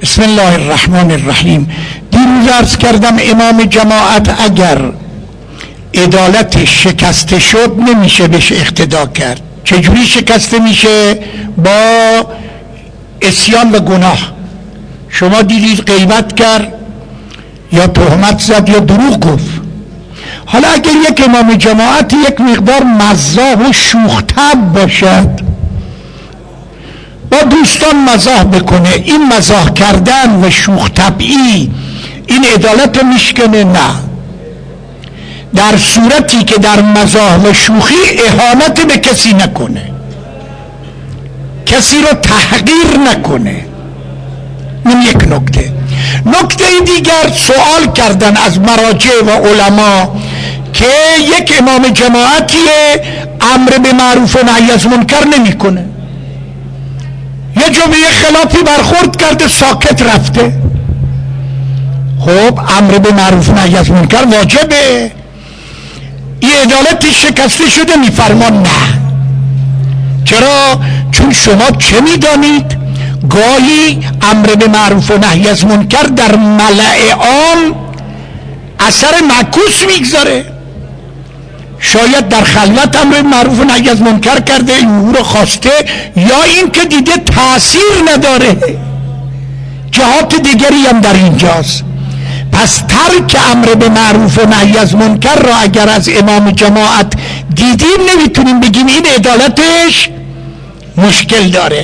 بسم الله الرحمن الرحیم. دیروز عرض کردم امام جماعت اگر عدالتش شکسته شد نمیشه بهش اقتدا کرد. چجوری شکسته میشه؟ با عصیان و گناه. شما دیدید غیبت کرد یا تهمت زد یا دروغ گفت. حالا اگر یک امام جماعت یک مقدار مزاح و شوخ طبع باشد، با دوستان مزاح بکنه، این مزاح کردن و شوخ طبعی این عدالت میشکنه؟ نه. در صورتی که در مزاح و شوخی اهانت به کسی نکنه، کسی رو تحقیر نکنه. این یک نکته. نکته دیگر سوال کردن از مراجع و علما که یک امام جماعتی امر به معروف و نهی از منکر نمیکنه، یه جا به یه خلافی برخورد کرده ساکت رفته. خب امر به معروف و نهی از منکر واجبه، این عدالتی شکسته شده؟ میفرمان نه. چرا؟ چون شما چه میدانید گاهی امر به معروف و نهی از منکر در ملأ عام اثر معکوس میگذاره. شاید در خلوت امر به معروف و نهی از منکر کرده، این رو خواسته، یا این که دیده تأثیر نداره. جهات دیگری هم در اینجاست. پس ترک امر به معروف و نهی از منکر را اگر از امام جماعت دیدیم نمیتونیم بگیم این عدالتش مشکل داره.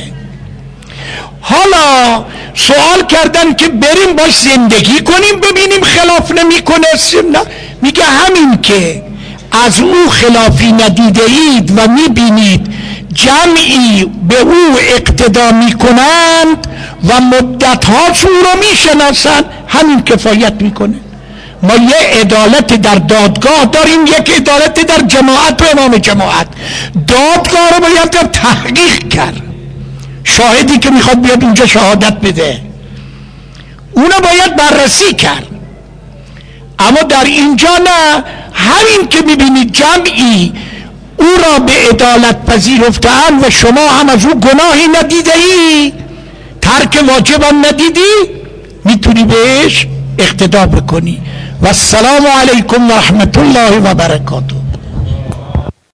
حالا سوال کردن که بریم باش زندگی کنیم ببینیم خلاف نمیکنه. میگه همین که از او خلافی ندیده اید و میبینید جمعی به او اقتدا میکنند و مدت‌هاست او رو میشناسند، همین کفایت میکنه. ما یه عدالت در دادگاه داریم، یک عدالت در جماعت و امام جماعت. دادگاه رو باید تحقیق کرد، شاهدی که میخواد بیاد اونجا شهادت بده اونو باید بررسی کرد. اما در اینجا نه، همین که میبینید جمعی او را به عدالت پذیرفتند و شما هم از او گناهی ندیده ای، ترک واجب هم ندیدی، میتونی بهش اقتدا بکنی. و السلام علیکم و رحمت الله و برکاته.